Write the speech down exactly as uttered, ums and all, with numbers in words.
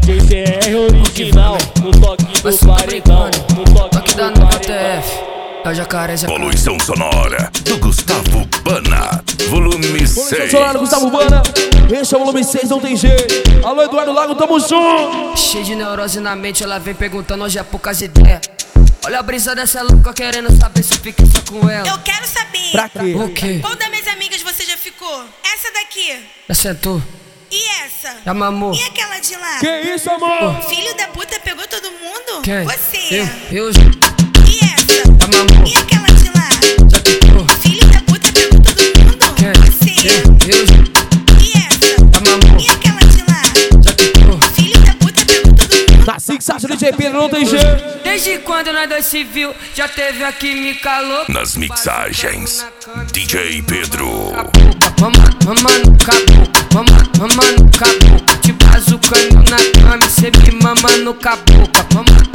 D J C R original, no toque do paredão, no toque da do T F. É o jacaré, jacaré. Poluição sonora do Gustavo Bana, volume seis. Poluição sonora do Gustavo Bana, esse é o volume seis, não tem jeito. Alô, Eduardo Lago, tamo junto. Cheio de neurose na mente, ela vem perguntando hoje é poucas ideias. Olha a brisa dessa louca querendo saber se fica só com ela. Eu quero saber. Pra quê? O quê? Qual das minhas amigas você já ficou? Essa daqui. Já sentou? E essa? Já mamou? E aquela de lá? Que isso, amor? Filho da puta pegou todo mundo? Quem? Você. Eu? Eu? E essa? Já mamou? E aquela de lá? Já tentou? Filho da puta pegou todo mundo? Quem? Você. Eu? Eu? E essa? Já mamou? E aquela de lá? Já tentou? Filho da puta pegou todo mundo? Na Six Art D J Pedro, não tem jeito. Desde quando nós dois se viu, já teve a química louca. Nas mixagens, D J Pedro. Mamando, mamando, caboclo, mamando, mamando, caboclo. Te bazucando na cama, cê me mama no caboclo. Mamando,